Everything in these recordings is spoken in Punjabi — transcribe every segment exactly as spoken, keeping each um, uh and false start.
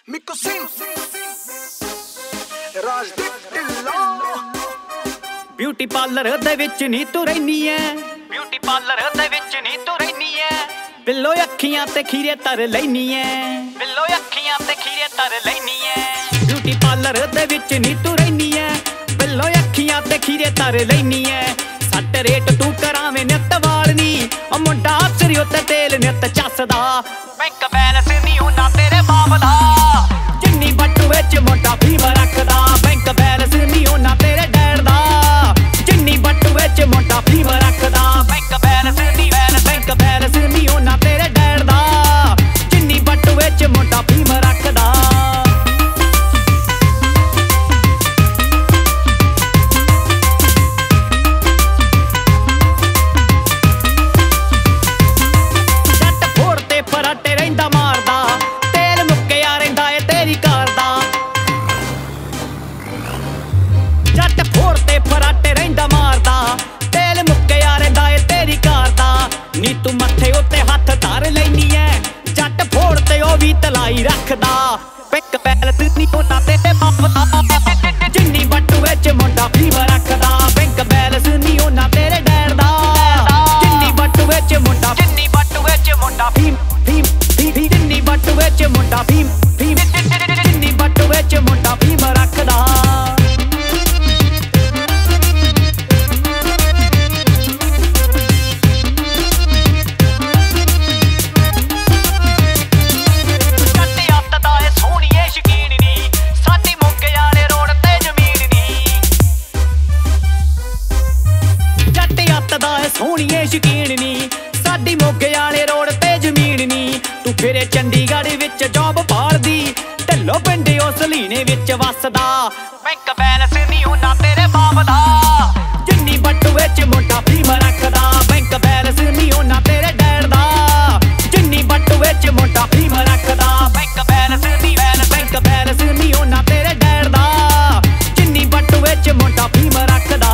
Mikko Singh Rajdeep Dhillon beauty parlour ਦੇ ਵਿੱਚ ਨੀ ਤੂੰ ਰਹਿਨੀ ਐ ਬਿਊਟੀ ਪਾਰਲਰ ਦੇ ਵਿੱਚ ਨੀ ਤੂੰ ਰਹਿਨੀ ਐ ਬਿੱਲੋ ਅੱਖੀਆਂ ਤੇ ਖੀਰੇ ਤਰ ਲੈਨੀ ਐ ਬਿੱਲੋ ਅੱਖੀਆਂ ਤੇ ਖੀਰੇ ਤਰ ਲੈਨੀ ਐ ਬਿਊਟੀ ਪਾਰਲਰ ਦੇ ਵਿੱਚ ਨੀ ਤੂੰ ਰਹਿਨੀ ਐ ਬਿੱਲੋ ਅੱਖੀਆਂ ਤੇ ਖੀਰੇ ਤਰ ਲੈਨੀ ਐ ਸੱਟ ਰੇਟ ਤੂੰ ਕਰਾਵੇਂ ਨਿੱਤ ਵਾਲਨੀ ਓ ਮੁੰਡਾ ਸਿਰ ਉੱਤੇ ਤੇਲ ਨਿੱਤ ਚੱਸਦਾ ਬੈਂਕ ਬੈਲੈਂਸ ਨੀ ਉਹਨਾਂ ਤੇਰੇ ਬਾਪ ਦਾ ਜਿੰਨੀ ਬੱਟੂ ਵਿੱਚ ਮੋਟਾ ਫੀਮ ਰੱਖਦਾ ਬੈਂਕ ਬੈਲੈਂਸ ਨੀ ਉਹਨਾਂ ਤੇਰੇ ਡੈਡ ਦਾ ਜਿੰਨੀ ਬੱਟੂ ਵਿੱਚ ਮੋਟਾ ਫੀਮ ਰੱਖਦਾ ਬੈਂਕ ਬੈਲੈਂਸ ਨੀ ਬੈਂਕ ਬੈਲੈਂਸ ਨੀ ਉਹਨਾਂ ਤੇਰੇ ਡੈਡ ਦਾ ਜਿੰਨੀ ਬੱਟੂ ਵਿੱਚ ਮੋਟਾ ਫੀਮ ਰੱਖਦਾ ਨੀ ਤੂੰ ਮੱਥੇ ਉੱਤੇ ਹੱਥ ਧਰ ਲੈਨੀ ਐ ਜੱਟ ਫੋੜ ਤੇ ਉਹ ਵੀ ਤਲਾਈ ਰੱਖਦਾ ਪਿੱਕ ਬੈਲੈਂਸ ਨੀ ਉਹਨਾਂ ਤੇਰੇ ਬਾਪ ਦਾ ਜਿੰਨੀ ਬੱਟੂ ਵਿੱਚ ਮੋਟਾ ਫੀਮ ਰੱਖਦਾ ਬੈਂਕ ਬੈਲੈਂਸ ਨੀ ਉਹਨਾਂ ਤੇਰੇ ਡੈਡ ਦਾ ਜਿੰਨੀ ਬੱਟੂ ਵਿੱਚ ਮੋਟਾ ਜਿੰਨੀ ਬੱਟੂ ਵਿੱਚ ਮੋਟਾ ਫੀਮ ਫੀਮ ਫੀਮ ਜਿੰਨੀ ਬੱਟੂ ਵਿੱਚ ਮੋਟਾ ਫੀਮ ਫੀਮ ਜਿੰਨੀ ਬੱਟੂ ਵਿੱਚ ਮੋਟਾ ਫੀਮ ਰੱਖਦਾ ਸੋਹਣੀਏ ਸ਼ਕੀਨ ਨੀ ਸਾਡੀ ਮੋਗੇ ਵਾਲੇ ਰੋਡ ਤੇ ਜ਼ਮੀਨ ਨੀ ਤੂੰ ਫਿਰੇ ਚੰਡੀਗੜ੍ਹ ਵਿੱਚ ਜੌਬ ਭਾਲਦੀ ਢਿੱਲੋਂ ਪਿੰਡ ਉਸ ਲੀਨੇ ਵਿੱਚ ਵੱਸਦਾ ਬੈਂਕ ਬੈਲੈਂਸ ਨੀ ਉਹਨਾਂ ਤੇਰੇ ਬਾਪ ਦਾ ਜਿੰਨੀ ਬੱਟੂ ਵਿੱਚ ਮੋਟਾ ਫੀਮ ਰੱਖਦਾ ਬੈਂਕ ਬੈਲੈਂਸ ਨੀ ਉਹਨਾਂ ਤੇਰੇ ਡੈਡ ਦਾ ਜਿੰਨੀ ਬੱਟੂ ਵਿੱਚ ਮੋਟਾ ਫੀਮ ਰੱਖਦਾ ਬੈਂਕ ਬੈਲੈਂਸ ਨੀ ਬੈਂਕ ਬੈਲੈਂਸ ਨੀ ਉਹਨਾਂ ਤੇਰੇ ਡੈਡ ਦਾ ਜਿੰਨੀ ਬੱਟੂ ਵਿੱਚ ਮੋਟਾ ਫੀਮ ਰੱਖਦਾ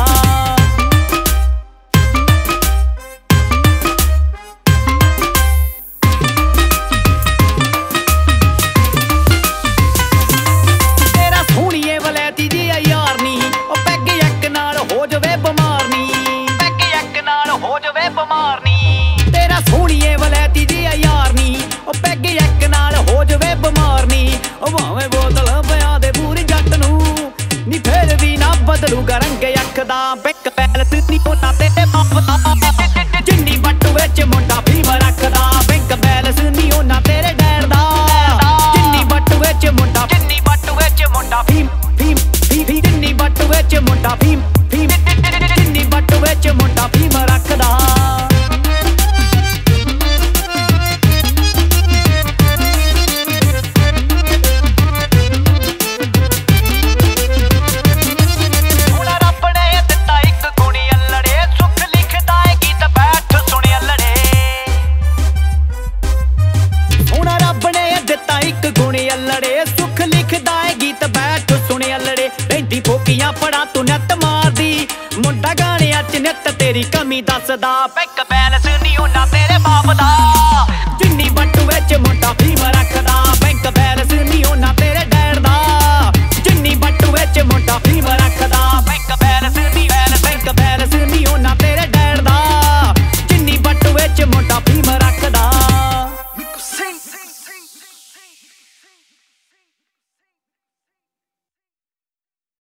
ਤੇਰਾ ਸੋਹਣੀਏ ਵਲੈਤੀ ਦੀ ਆ ਯਾਰ ਨੀ ਉਹ ਪੈਗ ਇੱਕ ਨਾਲ ਹੋ ਜਾਵੇ ਬਿਮਾਰ ਨੀ ਉਹ ਭਾਵੇਂ ਬੋਤਲ ਪਿਆ ਦੇ ਪੂਰੀ ਜੱਟ ਨੂੰ ਨੀ ਫੇਰ ਵੀ ਨਾ ਬਦਲੂਗਾ ਰੰਗ ਅੱਖ ਦਾ ਬੈਂਕ ਬੈਲੈਂਸ ਨੀ ਉਹਨਾਂ ਤੇਰੇ ਬਾਪ ਦਾ ਜਿੰਨੀ ਬੱਟੂ ਵਿੱਚ ਮੋਟਾ ਫੀਮ ਰੱਖਦਾ ਬੈਂਕ ਬੈਲੈਂਸ ਨੀ ਉਹਨਾਂ ਤੇਰੇ ਡੈਡ ਦਾ ਜਿੰਨੀ ਬੱਟੂ ਵਿੱਚ ਮੋਟਾ ਜਿੰਨੀ ਬੱਟੂ ਵਿੱਚ ਮੋਟਾ ਫੀਮ ਫੀਮ ਫੀਮ ਜਿੰਨੀ ਬੱਟੂ ਵਿੱਚ ਮੋਟਾ ਫੀਮ ਫੀਮ ਜਿੰਨੀ ਬੱਟੂ ਵਿੱਚ ਮੋਟਾ ਫੀਮ ਰੱਖਦਾ ਫੋਕੀਆਂ ਪੜਾ ਤੂੰ ਨੱਤ ਮਾਰਦੀ ਮੁੰਡਾ ਗਾਣਿਆਂ ਚ ਨਿੱਤ ਤੇਰੀ ਕਮੀ ਦੱਸਦਾ